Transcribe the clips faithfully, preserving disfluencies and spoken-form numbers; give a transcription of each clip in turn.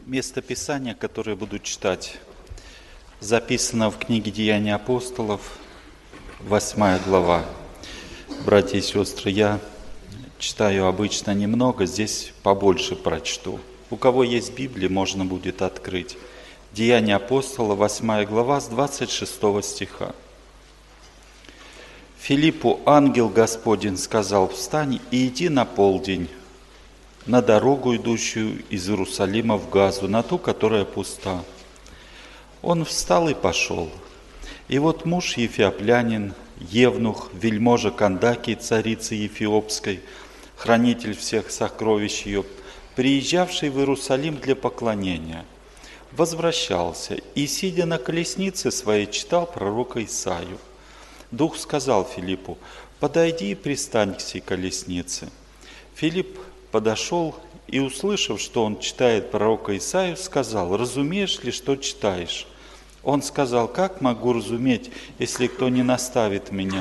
Место Писания, которое буду читать, записано в книге «Деяния апостолов», восьмая глава. Братья и сестры, я читаю обычно немного, здесь побольше прочту. У кого есть Библия, можно будет открыть. «Деяния апостола», восьмая глава, с двадцать шестого стиха. «Филиппу ангел Господень сказал: встань и иди на полдень на дорогу, идущую из Иерусалима в Газу, на ту, которая пуста. Он встал и пошел. И вот муж ефиоплянин, евнух, вельможа Кандакии, царицы Ефиопской, хранитель всех сокровищ ее, приезжавший в Иерусалим для поклонения, возвращался и, сидя на колеснице своей, читал пророка Исаию. Дух сказал Филиппу: подойди и пристань к сей колеснице. Филипп подошел и, услышав, что он читает пророка Исаию, сказал: разумеешь ли, что читаешь? Он сказал: как могу разуметь, если кто не наставит меня?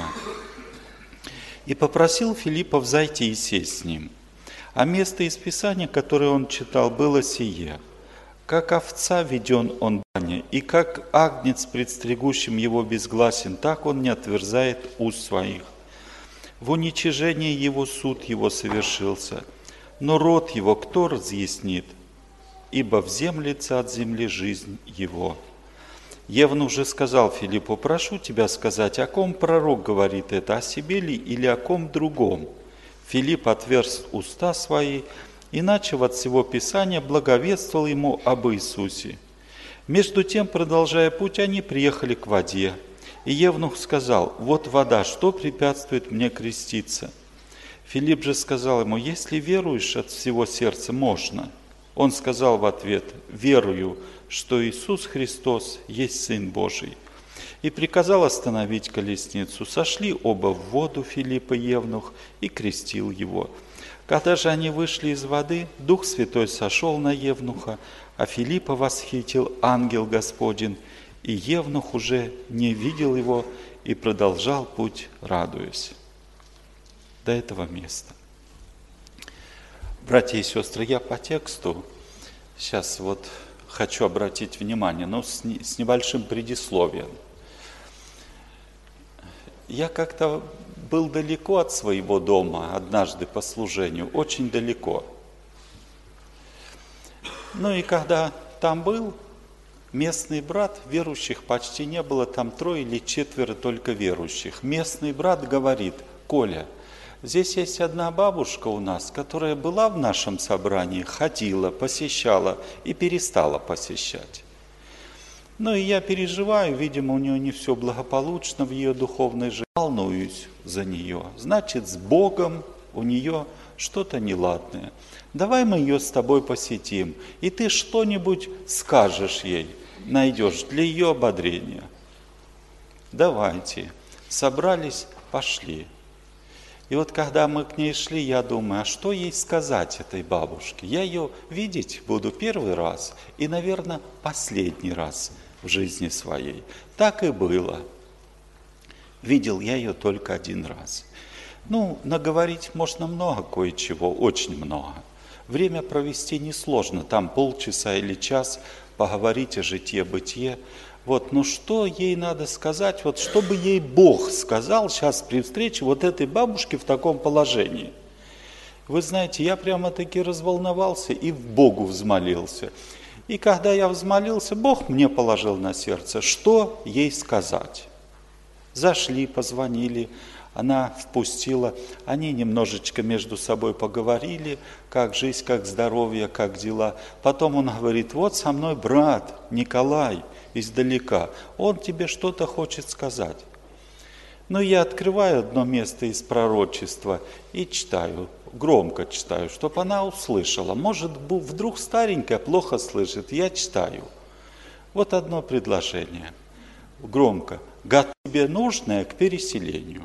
И попросил Филиппа взойти и сесть с ним. А место из Писания, которое он читал, было сие: как овца веден он бане, и как агнец пред стригущим его безгласен, так он не отверзает уст своих. В уничижении его суд его совершился, но род его кто разъяснит? Ибо вземлется от земли жизнь его. Евнух же сказал Филиппу: прошу тебя сказать, о ком пророк говорит это, о себе ли или о ком другом? Филипп отверз уста свои, и, начав от всего Писания, благовествовал ему об Иисусе. Между тем, продолжая путь, они приехали к воде. И евнух сказал: вот вода, что препятствует мне креститься? Филипп же сказал ему: если веруешь от всего сердца, можно. Он сказал в ответ: верую, что Иисус Христос есть Сын Божий. И приказал остановить колесницу. Сошли оба в воду, Филипп и евнух, и крестил его. Когда же они вышли из воды, Дух Святой сошел на евнуха, а Филиппа восхитил ангел Господень, и евнух уже не видел его и продолжал путь, радуясь. До этого места. Братья и сестры, я по тексту сейчас вот хочу обратить внимание, но с, не, с небольшим предисловием. Я как-то был далеко от своего дома однажды по служению, очень далеко. Ну и когда там был, местный брат, верующих почти не было, там трое или четверо только верующих. Местный брат говорит: Коля, здесь есть одна бабушка у нас, которая была в нашем собрании, ходила, посещала и перестала посещать. Ну и я переживаю, видимо, у нее не все благополучно в ее духовной жизни. Волнуюсь за нее. Значит, с Богом у нее что-то неладное. Давай мы ее с тобой посетим, и ты что-нибудь скажешь ей, найдешь для ее ободрения. Давайте. Собрались, пошли. И вот когда мы к ней шли, я думаю, а что ей сказать этой бабушке? Я ее видеть буду первый раз и, наверное, последний раз в жизни своей. Так и было. Видел я ее только один раз. Ну, наговорить можно много кое-чего, очень много. Время провести несложно, там полчаса или час поговорить о житье-бытие. Вот, ну что ей надо сказать, вот чтобы ей Бог сказал сейчас при встрече вот этой бабушке в таком положении. Вы знаете, я прямо-таки разволновался и в Богу взмолился. И когда я взмолился, Бог мне положил на сердце, что ей сказать. Зашли, позвонили, она впустила, они немножечко между собой поговорили, как жизнь, как здоровье, как дела. Потом он говорит: вот со мной брат Николай издалека, он тебе что-то хочет сказать. Ну, я открываю одно место из пророчества и читаю, громко читаю, чтобы она услышала. Может, вдруг старенькая плохо слышит, я читаю. Вот одно предложение, громко: готовь тебе нужное к переселению.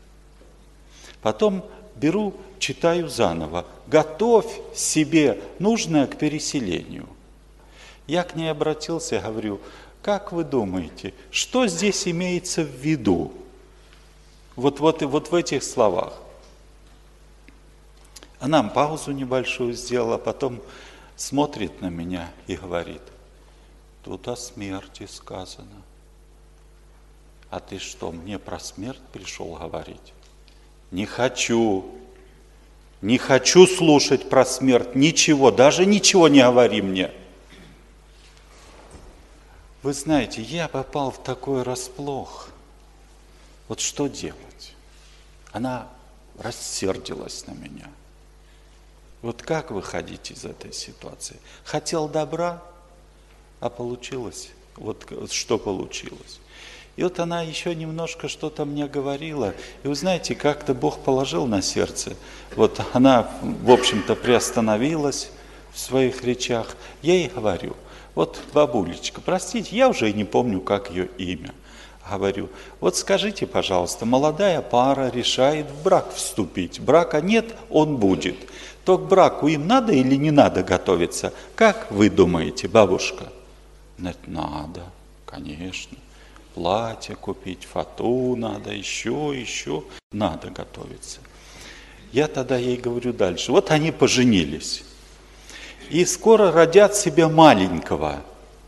Потом беру, читаю заново: готовь себе нужное к переселению. Я к ней обратился и говорю: как вы думаете, что здесь имеется в виду? Вот, вот, вот в этих словах. Она паузу небольшую сделала, потом смотрит на меня и говорит: тут о смерти сказано. А ты что, мне про смерть пришел говорить? Не хочу. Не хочу слушать про смерть. Ничего, даже ничего не говори мне. Вы знаете, я попал в такой расплох. Вот что делать? Она рассердилась на меня. Вот как выходить из этой ситуации? Хотел добра, а получилось вот что получилось. И вот она еще немножко что-то мне говорила. И вы знаете, как-то Бог положил на сердце. Вот она, в общем-то, приостановилась в своих речах. Я ей говорю: вот, бабулечка, простите, я уже и не помню, как ее имя. Говорю: вот скажите, пожалуйста, молодая пара решает в брак вступить. Брака нет, он будет. То к браку им надо или не надо готовиться? Как вы думаете, бабушка? Надо, конечно. Платье купить, фату надо, еще, еще. Надо готовиться. Я тогда ей говорю дальше. Вот они поженились. И скоро родят себе маленького.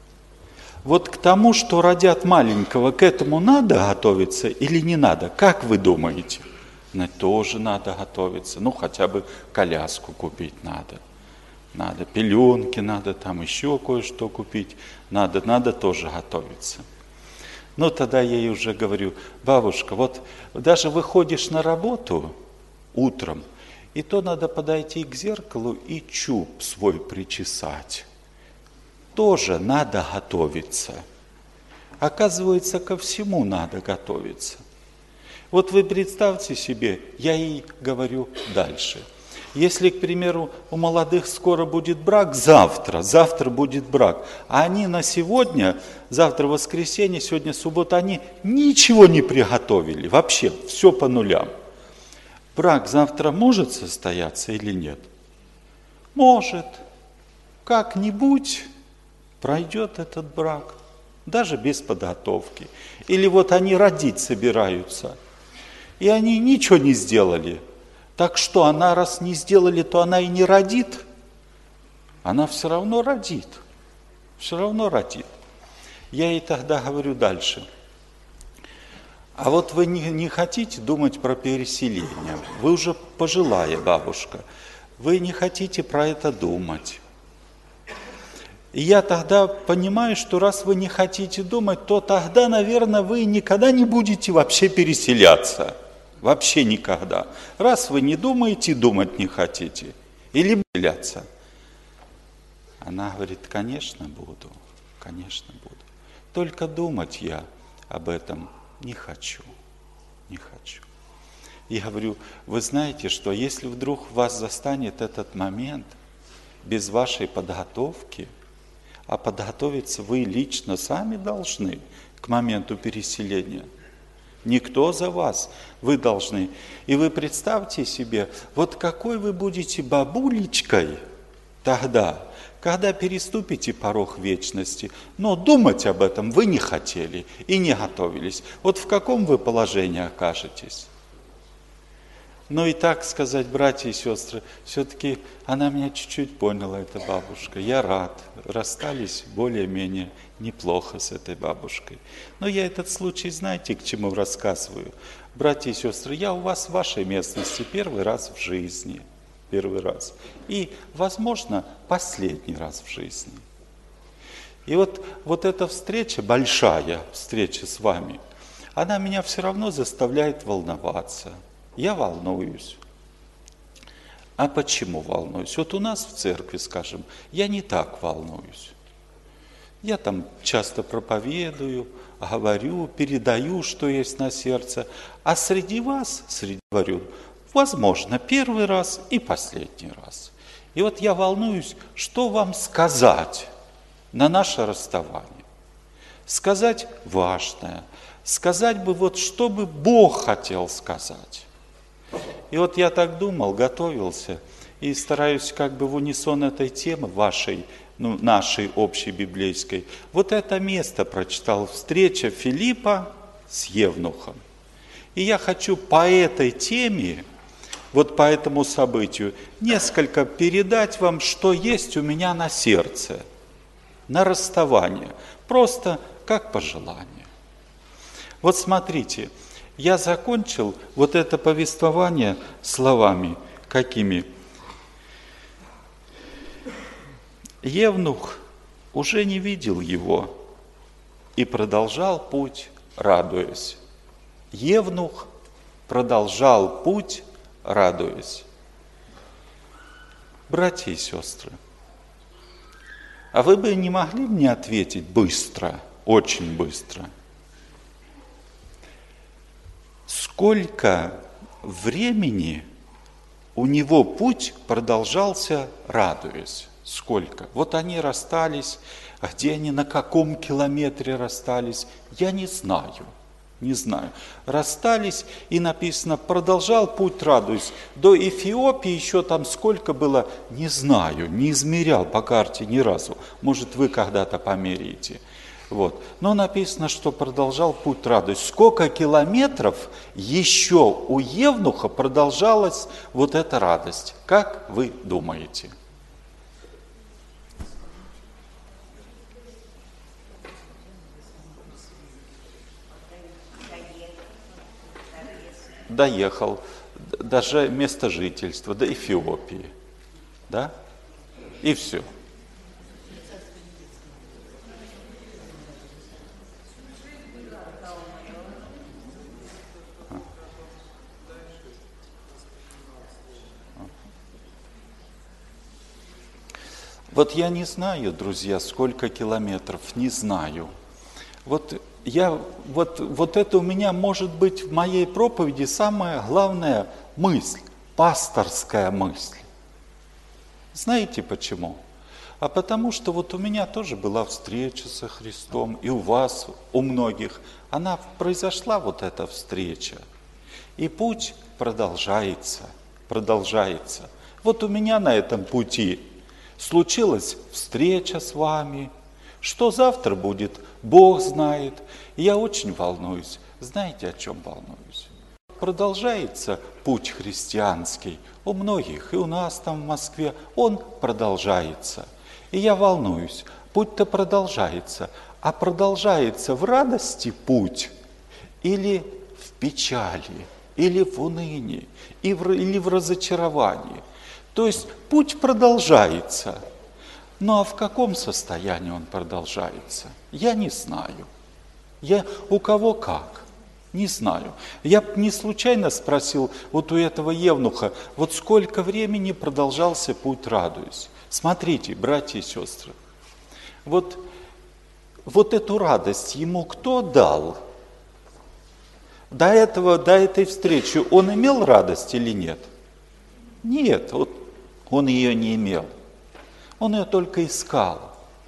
Вот к тому, что родят маленького, к этому надо готовиться или не надо? Как вы думаете? На тоже надо готовиться. Ну, хотя бы коляску купить надо. Надо пеленки, надо там еще кое-что купить. Надо, надо тоже готовиться. Ну, тогда я ей уже говорю: бабушка, вот даже выходишь на работу утром, и то надо подойти к зеркалу и чуб свой причесать. Тоже надо готовиться. Оказывается, ко всему надо готовиться. Вот вы представьте себе, я ей говорю дальше. Если, к примеру, у молодых скоро будет брак, завтра, завтра будет брак, а они на сегодня, завтра воскресенье, сегодня суббота, они ничего не приготовили, вообще все по нулям. Брак завтра может состояться или нет? Может. Как-нибудь пройдет этот брак, даже без подготовки. Или вот они родить собираются, и они ничего не сделали. Так что, она раз не сделали, то она и не родит? Она все равно родит. Все равно родит. Я ей тогда говорю дальше. А вот вы не, не хотите думать про переселение? Вы уже пожилая бабушка. Вы не хотите про это думать. И я тогда понимаю, что раз вы не хотите думать, то тогда, наверное, вы никогда не будете вообще переселяться. Вообще никогда. Раз вы не думаете, думать не хотите. Или переселяться. Она говорит: конечно, буду. Конечно, буду. Только думать я об этом не хочу. Не хочу. Я говорю: вы знаете, что если вдруг вас застанет этот момент без вашей подготовки, а подготовиться вы лично сами должны к моменту переселения. Никто за вас, вы должны. И вы представьте себе, вот какой вы будете бабулечкой тогда, когда переступите порог вечности, но думать об этом вы не хотели и не готовились. Вот в каком вы положении окажетесь? Ну и так сказать, братья и сестры, все-таки она меня чуть-чуть поняла, эта бабушка. Я рад, расстались более-менее неплохо с этой бабушкой. Но я этот случай, знаете, к чему рассказываю? Братья и сестры, я у вас в вашей местности первый раз в жизни. Первый раз. И, возможно, последний раз в жизни. И вот, вот эта встреча, большая встреча с вами, она меня все равно заставляет волноваться. Я волнуюсь. А почему волнуюсь? Вот у нас в церкви, скажем, я не так волнуюсь. Я там часто проповедую, говорю, передаю, что есть на сердце. А среди вас, среди говорю, возможно, первый раз и последний раз. И вот я волнуюсь, что вам сказать на наше расставание. Сказать важное. Сказать бы вот, что бы Бог хотел сказать. И вот я так думал, готовился, и стараюсь как бы в унисон этой темы вашей, ну, нашей общей библейской. Вот это место прочитал. Встреча Филиппа с Евнухом. И я хочу по этой теме вот по этому событию, несколько передать вам, что есть у меня на сердце, на расставание, просто как пожелание. Вот смотрите, я закончил вот это повествование словами какими? Евнух уже не видел его и продолжал путь, радуясь. Евнух продолжал путь, радуясь. Братья и сестры, а вы бы не могли мне ответить быстро, очень быстро? Сколько времени у него путь продолжался, радуясь? Сколько? Вот они расстались, а где они, на каком километре расстались, я не знаю, не знаю. Расстались, и написано, продолжал путь, радуясь. До Эфиопии еще там сколько было, не знаю, не измерял по карте ни разу. Может, вы когда-то померяете. Вот. Но написано, что продолжал путь, радуясь. Сколько километров еще у Евнуха продолжалась вот эта радость? Как вы думаете? Доехал, даже место жительства, до Эфиопии, да, и все. Вот я не знаю, друзья, сколько километров, не знаю. Вот я, вот, вот это у меня может быть в моей проповеди самая главная мысль, пасторская мысль. Знаете почему? А потому что вот у меня тоже была встреча со Христом, и у вас, у многих, она произошла, вот эта встреча. И путь продолжается, продолжается. Вот у меня на этом пути случилась встреча с вами. Что завтра будет, Бог знает. И я очень волнуюсь. Знаете, о чем волнуюсь? Продолжается путь христианский у многих, и у нас там в Москве, он продолжается. И я волнуюсь, путь-то продолжается, а продолжается в радости путь или в печали, или в унынии, или в разочаровании. То есть путь продолжается. Ну а в каком состоянии он продолжается? Я не знаю. Я у кого как? Не знаю. Я не случайно спросил вот у этого евнуха, вот сколько времени продолжался путь, радуясь. Смотрите, братья и сестры, вот, вот эту радость ему кто дал? До этого, до этой встречи он имел радость или нет? Нет, вот он ее не имел. Он ее только искал.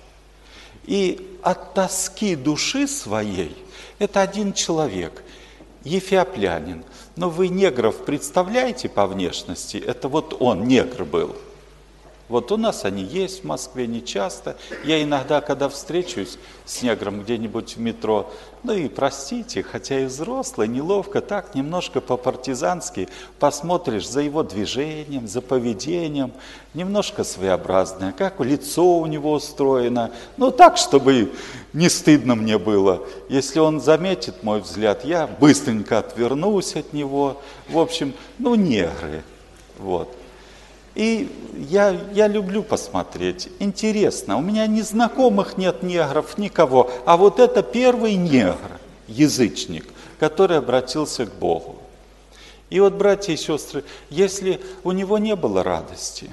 И от тоски души своей, это один человек, ефиоплянин. Но вы негров представляете по внешности? Это вот он, негр был. Вот у нас они есть в Москве не часто. Я иногда, когда встречусь с негром где-нибудь в метро, ну и простите, хотя и взрослый, неловко, так немножко по-партизански посмотришь за его движением, за поведением, немножко своеобразное, как лицо у него устроено, ну так, чтобы не стыдно мне было. Если он заметит мой взгляд, я быстренько отвернусь от него. В общем, ну негры, вот. И я, я люблю посмотреть. Интересно, у меня ни знакомых нет негров, никого. А вот это первый негр, язычник, который обратился к Богу. И вот, братья и сестры, если у него не было радости,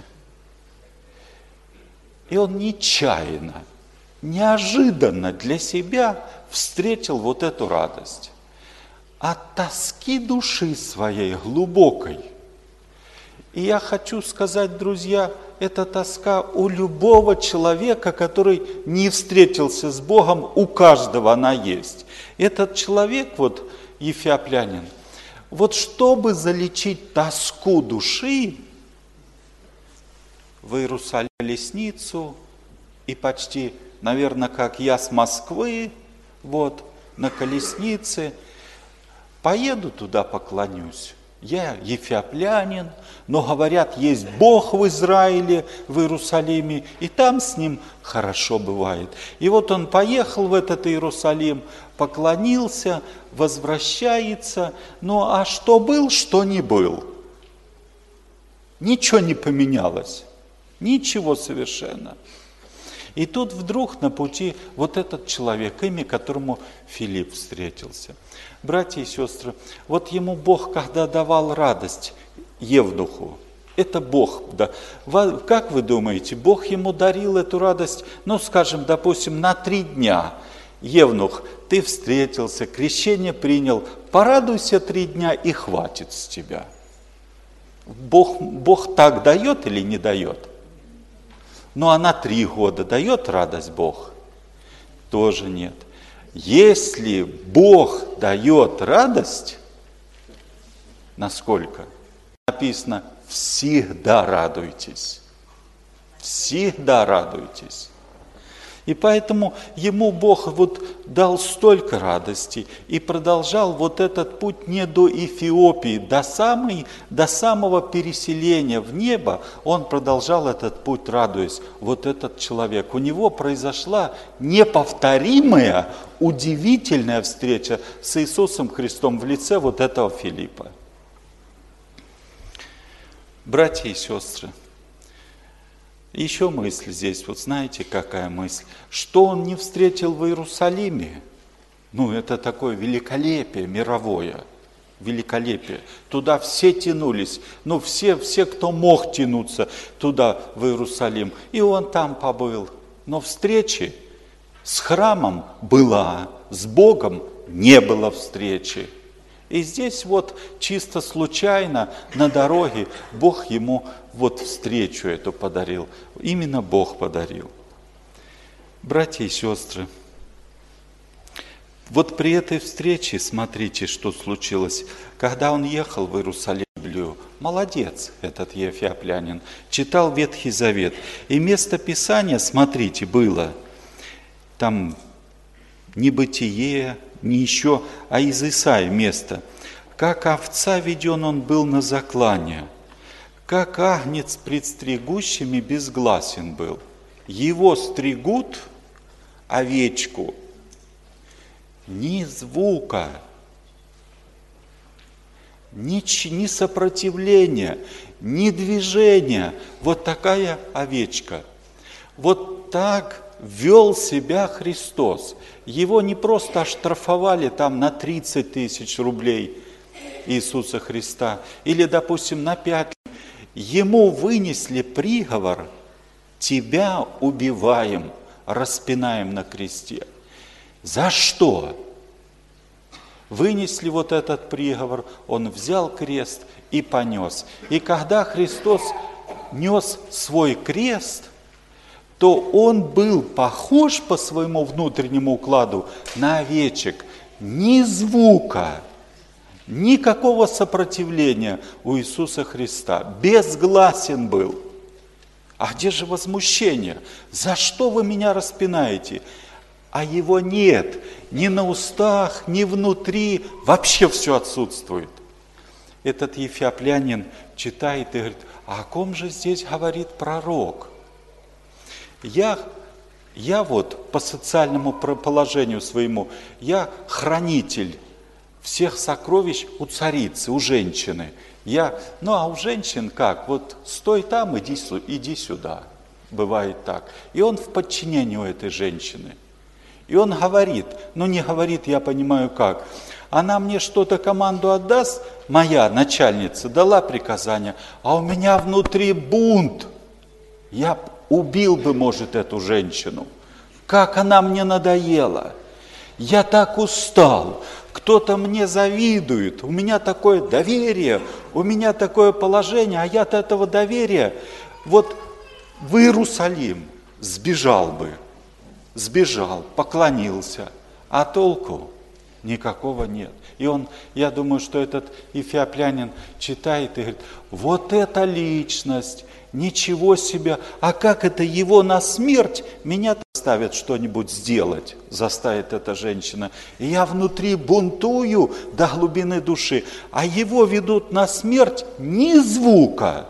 и он нечаянно, неожиданно для себя встретил вот эту радость, от тоски души своей глубокой. И я хочу сказать, друзья, эта тоска у любого человека, который не встретился с Богом, у каждого она есть. Этот человек, вот ефиоплянин, вот чтобы залечить тоску души, в Иерусалим колесницу, и почти, наверное, как я с Москвы, вот, на колеснице, поеду туда, поклонюсь. Я ефиоплянин, но, говорят, есть Бог в Израиле, в Иерусалиме, и там с ним хорошо бывает. И вот он поехал в этот Иерусалим, поклонился, возвращается. Ну а что был, что не был? Ничего не поменялось. Ничего совершенно. И тут вдруг на пути вот этот человек, имя которому Филипп встретился. Братья и сестры, вот ему Бог, когда давал радость Евнуху, это Бог, да. Как вы думаете, Бог ему дарил эту радость, ну, скажем, допустим, на три дня. Евнух, ты встретился, крещение принял, порадуйся три дня и хватит с тебя. Бог, Бог так дает или не дает? Ну, а на три года дает радость Бог? Тоже нет. Если Бог дает радость, насколько? Написано, всегда радуйтесь. Всегда радуйтесь. И поэтому ему Бог вот дал столько радости и продолжал вот этот путь не до Эфиопии, до, самой, до самого переселения в небо, он продолжал этот путь, радуясь. Вот этот человек, у него произошла неповторимая, удивительная встреча с Иисусом Христом в лице вот этого Филиппа. Братья и сестры, еще мысль здесь, вот знаете, какая мысль? Что он не встретил в Иерусалиме? Ну, это такое великолепие мировое, великолепие. Туда все тянулись, ну, все, все, кто мог тянуться туда, в Иерусалим. И он там побыл. Но встречи с храмом была, с Богом не было встречи. И здесь вот чисто случайно на дороге Бог ему вот встречу эту подарил. Именно Бог подарил. Братья и сестры, вот при этой встрече, смотрите, что случилось. Когда он ехал в Иерусалим, молодец этот эфиоплянин, читал Ветхий Завет. И место Писания, смотрите, было там не Бытие, не еще, а из Исаии место. Как овца веден он был на заклание, как агнец пред стригущими безгласен был. Его стригут, овечку, ни звука, ни, ни сопротивления, ни движения. Вот такая овечка. Вот так вел себя Христос. Его не просто оштрафовали там на тридцать тысяч рублей Иисуса Христа, или, допустим, на пять. Ему вынесли приговор: тебя убиваем, распинаем на кресте. За что? Вынесли вот этот приговор, он взял крест и понес. И когда Христос нес свой крест, то он был похож по своему внутреннему укладу на овечек. Ни звука, никакого сопротивления у Иисуса Христа. Безгласен был. А где же возмущение? За что вы меня распинаете? А его нет. Ни на устах, ни внутри. Вообще все отсутствует. Этот эфиоплянин читает и говорит: а о ком же здесь говорит пророк? Я, я вот по социальному положению своему, я хранитель всех сокровищ у царицы, у женщины. Я, ну а у женщин как? Вот стой там, иди, иди сюда. Бывает так. И он в подчинении у этой женщины. И он говорит, ну не говорит, я понимаю как. Она мне что-то команду отдаст, моя начальница дала приказание, а у меня внутри бунт. Я убил бы, может, эту женщину. Как она мне надоела. Я так устал. Кто-то мне завидует. У меня такое доверие, у меня такое положение, а я от этого доверия вот в Иерусалим сбежал бы. Сбежал, поклонился. А толку? Никакого нет. И он, я думаю, что этот эфиоплянин читает и говорит, вот эта личность, ничего себе, а как это его на смерть меня заставит что-нибудь сделать, заставит эта женщина. И я внутри бунтую до глубины души, а его ведут на смерть ни звука.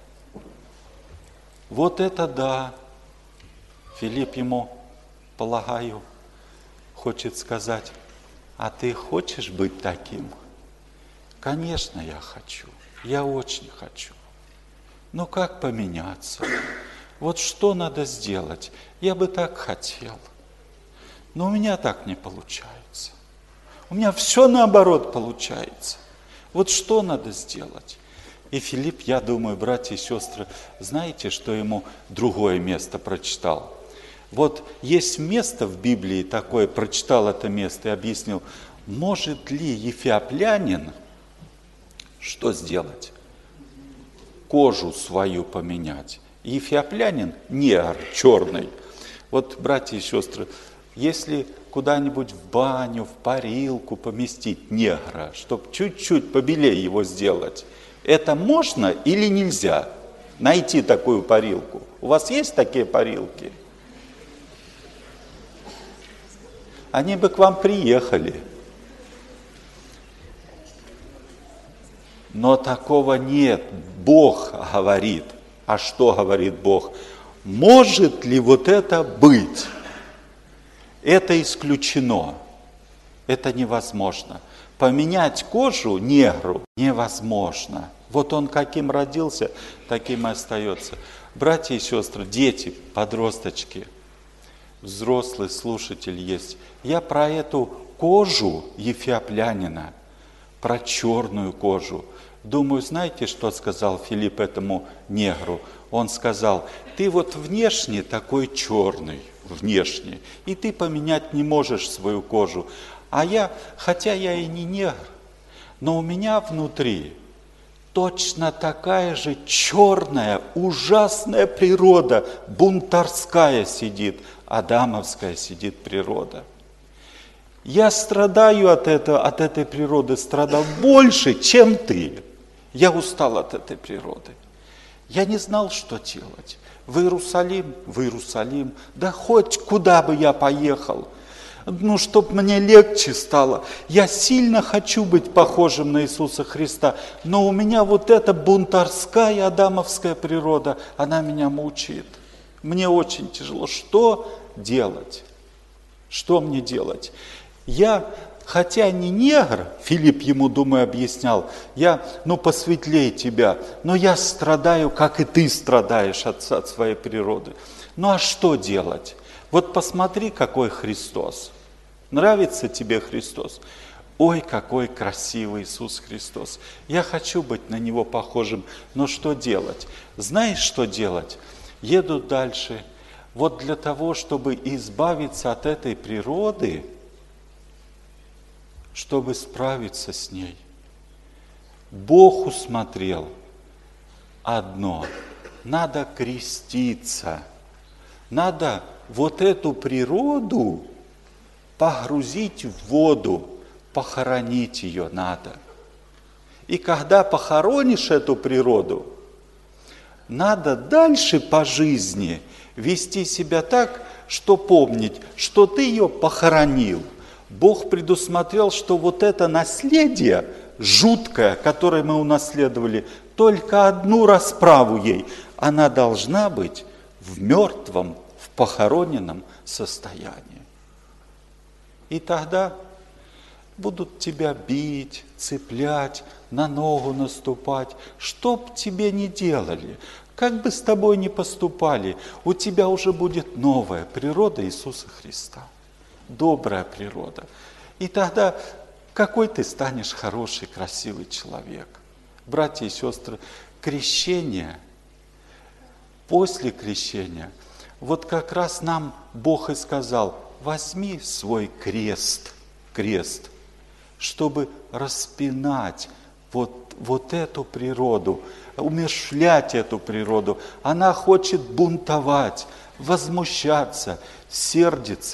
Вот это да. Филипп ему, полагаю, хочет сказать, а ты хочешь быть таким? Конечно, я хочу. Я очень хочу. Но как поменяться? Вот что надо сделать? Я бы так хотел. Но у меня так не получается. У меня все наоборот получается. Вот что надо сделать? И Филипп, я думаю, братья и сестры, знаете, что ему другое место прочитал? Вот есть место в Библии такое, прочитал это место и объяснил, может ли эфиоплянин что сделать? Кожу свою поменять. И эфиоплянин негр, черный. Вот, братья и сестры, если куда-нибудь в баню, в парилку поместить негра, чтобы чуть-чуть побелее его сделать, это можно или нельзя? Найти такую парилку. У вас есть такие парилки? Они бы к вам приехали. Но такого нет. Бог говорит. А что говорит Бог? Может ли вот это быть? Это исключено. Это невозможно. Поменять кожу негру невозможно. Вот он каким родился, таким и остается. Братья и сестры, дети, подросточки, взрослый слушатель есть. Я про эту кожу эфиоплянина, про черную кожу. Думаю, знаете, что сказал Филипп этому негру? Он сказал, ты вот внешне такой черный, внешне, и ты поменять не можешь свою кожу. А я, хотя я и не негр, но у меня внутри точно такая же черная, ужасная природа, бунтарская сидит, адамовская сидит природа. Я страдаю от, этого, от этой природы, страдал больше, чем ты. Я устал от этой природы. Я не знал, что делать. В Иерусалим, в Иерусалим, да хоть куда бы я поехал, ну, чтобы мне легче стало. Я сильно хочу быть похожим на Иисуса Христа, но у меня вот эта бунтарская адамовская природа, она меня мучает. Мне очень тяжело. Что делать? Что мне делать? Я, хотя не негр, Филипп ему, думаю, объяснял, я, ну, посветлее тебя, но я страдаю, как и ты страдаешь от, от своей природы. Ну, а что делать? Вот посмотри, какой Христос. Нравится тебе Христос? Ой, какой красивый Иисус Христос. Я хочу быть на Него похожим, но что делать? Знаешь, что делать? Еду дальше. Вот для того, чтобы избавиться от этой природы, чтобы справиться с ней, Бог усмотрел одно. Надо креститься. Надо вот эту природу погрузить в воду, похоронить ее надо. И когда похоронишь эту природу, надо дальше по жизни вести себя так, что помнить, что ты ее похоронил. Бог предусмотрел, что вот это наследие жуткое, которое мы унаследовали, только одну расправу ей, она должна быть в мертвом, в похороненном состоянии. И тогда будут тебя бить, цеплять, на ногу наступать, что б тебе ни делали, как бы с тобой ни поступали, у тебя уже будет новая природа Иисуса Христа, добрая природа. И тогда какой ты станешь хороший, красивый человек. Братья и сестры, крещение, после крещения, вот как раз нам Бог и сказал, возьми свой крест, крест, чтобы распинать вот, вот эту природу, умерщвлять эту природу. Она хочет бунтовать, возмущаться, сердиться,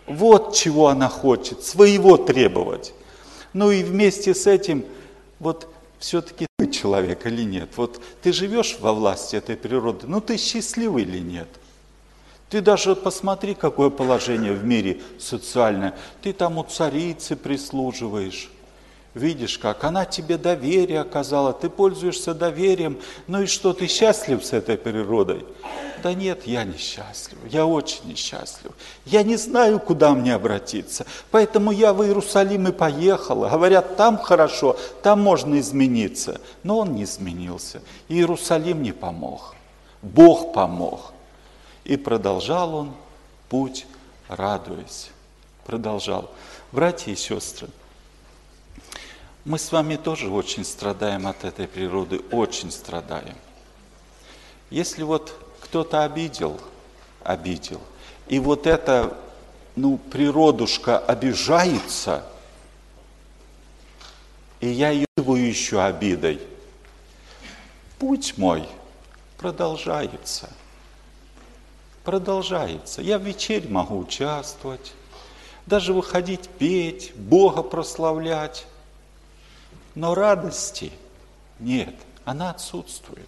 Вот чего она хочет, своего требовать. Ну и вместе с этим, вот все-таки ты человек или нет? Вот ты живешь во власти этой природы, ну ты счастливый или нет? Ты даже посмотри, какое положение в мире социальное. Ты там у царицы прислуживаешь. Видишь, как она тебе доверие оказала, ты пользуешься доверием. Ну и что, ты счастлив с этой природой? Да нет, я несчастлив, я очень несчастлив. Я не знаю, куда мне обратиться. Поэтому я в Иерусалим и поехала. Говорят, там хорошо, там можно измениться. Но он не изменился. Иерусалим не помог. Бог помог. И продолжал он путь, радуясь. Продолжал. Братья и сестры, мы с вами тоже очень страдаем от этой природы, очень страдаем. Если вот кто-то обидел, обидел, и вот эта, ну, природушка обижается, и я ее еще обидой, путь мой продолжается. Продолжается. Я в вечере могу участвовать, даже выходить петь, Бога прославлять. Но радости нет, она отсутствует.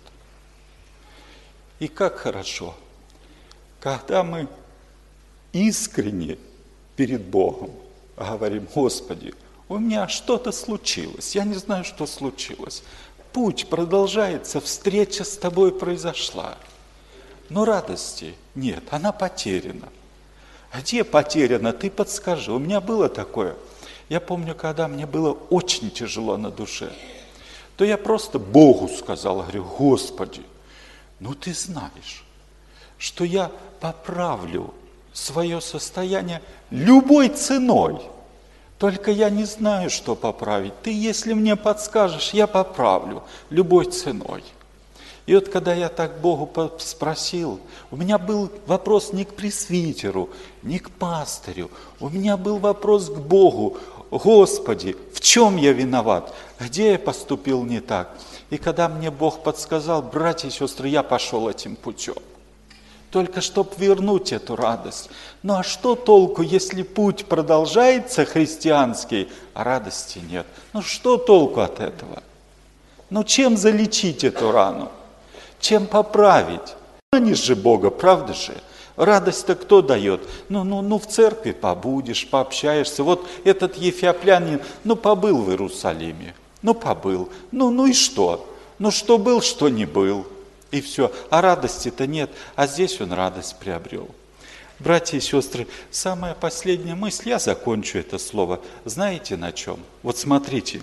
И как хорошо, когда мы искренне перед Богом говорим: Господи, у меня что-то случилось, я не знаю, что случилось. Путь продолжается, встреча с Тобой произошла. Но радости нет, она потеряна. Где потеряна? Ты подскажи. У меня было такое. Я помню, когда мне было очень тяжело на душе, то я просто Богу сказал, говорю: Господи, ну Ты знаешь, что я поправлю свое состояние любой ценой. Только я не знаю, что поправить. Ты, если мне подскажешь, я поправлю любой ценой. И вот когда я так Богу спросил, у меня был вопрос не к пресвитеру, не к пастырю, у меня был вопрос к Богу: Господи, в чем я виноват? Где я поступил не так? И когда мне Бог подсказал, братья и сестры, я пошел этим путем. Только чтобы вернуть эту радость. Ну а что толку, если путь продолжается христианский, а радости нет? Ну что толку от этого? Ну чем залечить эту рану? Чем поправить? Манишь же Бога, правда же? Радость-то кто дает? Ну, ну, ну в церкви побудешь, пообщаешься. Вот этот ефиоплянин, ну побыл в Иерусалиме, ну побыл. Ну, ну и что? Ну что был, что не был. И все. А радости-то нет, а здесь он радость приобрел. Братья и сестры, самая последняя мысль, я закончу это слово. Знаете на чем? Вот смотрите.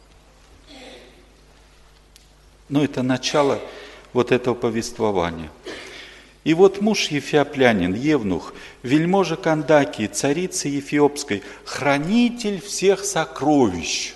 Ну это начало вот этого повествования. И вот муж ефиоплянин, евнух, вельможа Кандакии, царицы Ефиопской, хранитель всех сокровищ.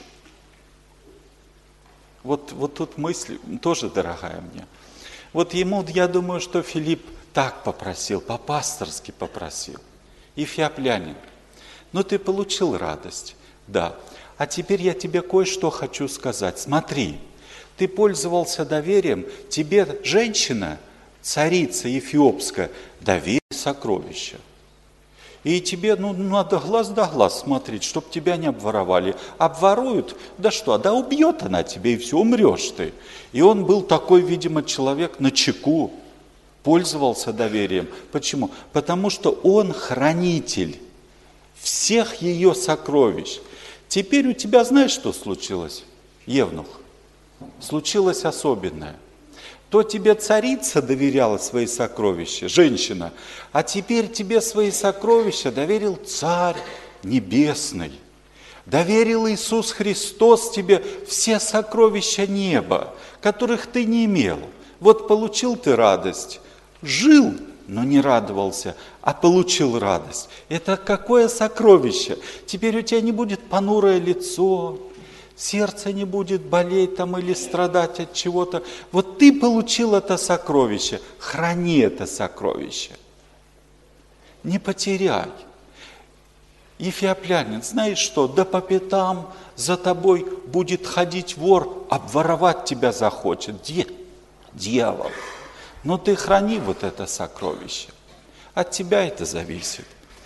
Вот, вот тут мысль тоже дорогая мне. Вот ему, я думаю, что Филипп так попросил, по-пасторски попросил. Ефиоплянин, ну ты получил радость, да. А теперь я тебе кое-что хочу сказать. Смотри. Ты пользовался доверием, тебе женщина, царица Ефиопская, доверила сокровища. И тебе, ну, надо глаз да глаз смотреть, чтобы тебя не обворовали. Обворуют, да что, да убьет она тебя, и все, умрешь ты. И он был такой, видимо, человек начеку, пользовался доверием. Почему? Потому что он хранитель всех ее сокровищ. Теперь у тебя знаешь, что случилось, евнух? Случилось особенное. То тебе царица доверяла свои сокровища, женщина, а теперь тебе свои сокровища доверил Царь Небесный. Доверил Иисус Христос тебе все сокровища неба, которых ты не имел. Вот получил ты радость, жил, но не радовался, а получил радость. Это какое сокровище? Теперь у тебя не будет понурое лицо, сердце не будет болеть там или страдать от чего-то. Вот ты получил это сокровище, храни это сокровище. Не потеряй. Ефиоплянин, знаешь что, да по пятам за тобой будет ходить вор, обворовать тебя захочет. Где? Дьявол. Но ты храни вот это сокровище. От тебя это зависит.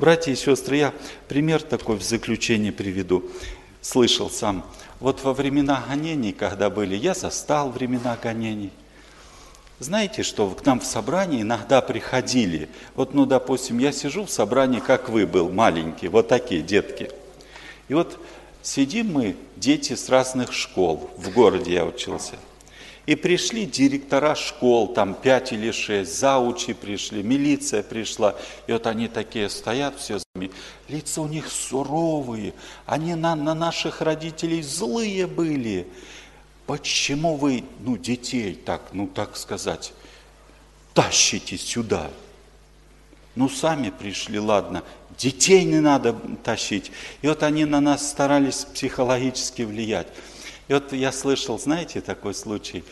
Братья и сестры, я пример такой в заключение приведу. Слышал сам. Вот во времена гонений, когда были, я застал времена гонений. Знаете, что к нам в собрании иногда приходили. Вот, ну, допустим, я сижу в собрании, как вы был, маленький, вот такие детки. И вот сидим мы, дети с разных школ, в городе я учился. И пришли директора школ, там пять или шесть, заучи пришли, милиция пришла. И вот они такие стоят все, лица у них суровые, они на, на наших родителей злые были. Почему вы, ну, детей так, ну, так сказать, тащите сюда? Ну, сами пришли, ладно, детей не надо тащить. И вот они на нас старались психологически влиять. И вот я слышал, знаете, такой случай,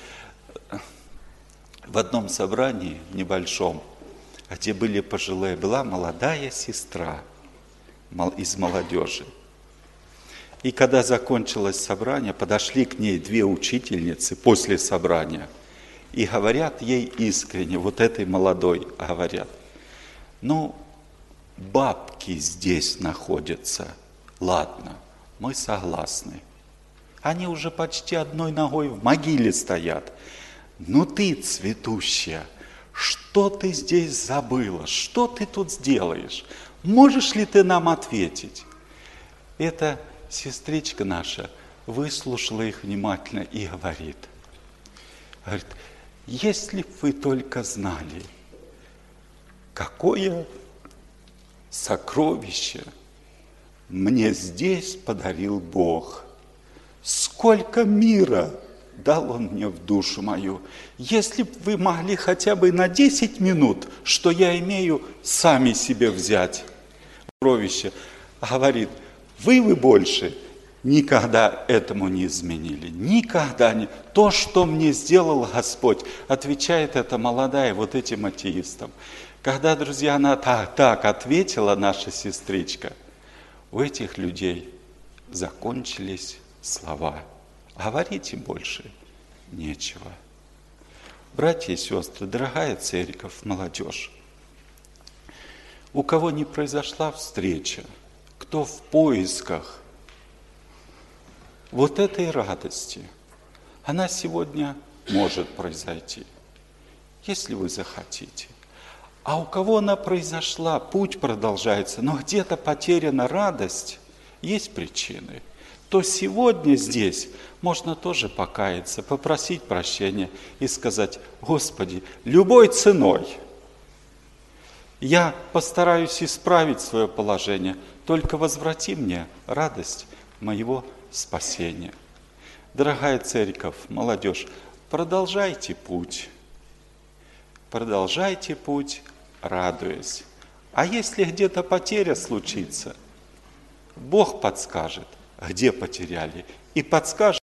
в одном собрании небольшом, где были пожилые, была молодая сестра из молодежи. И когда закончилось собрание, подошли к ней две учительницы после собрания и говорят ей искренне, вот этой молодой говорят, ну, бабки здесь находятся, ладно, мы согласны. Они уже почти одной ногой в могиле стоят. Ну ты, цветущая, что ты здесь забыла? Что ты тут сделаешь? Можешь ли ты нам ответить? Эта сестричка наша выслушала их внимательно и говорит, говорит, если бы вы только знали, какое сокровище мне здесь подарил Бог. Сколько мира дал Он мне в душу мою. Если бы вы могли хотя бы на десять минут, что я имею, сами себе взять сокровище, говорит, вы вы больше никогда этому не изменили. Никогда не. То, что мне сделал Господь, отвечает эта молодая вот этим атеистам. Когда, друзья, она так, так ответила, наша сестричка, у этих людей закончились слова. Говорить им больше нечего. Братья и сестры, дорогая церковь, молодежь, у кого не произошла встреча, кто в поисках вот этой радости, она сегодня может произойти, если вы захотите. А у кого она произошла, путь продолжается, но где-то потеряна радость, есть причины, то сегодня здесь можно тоже покаяться, попросить прощения и сказать, Господи, любой ценой я постараюсь исправить свое положение, только возврати мне радость моего спасения. Дорогая церковь, молодежь, продолжайте путь, продолжайте путь, радуясь. А если где-то потеря случится, Бог подскажет, где потеряли, и подскажет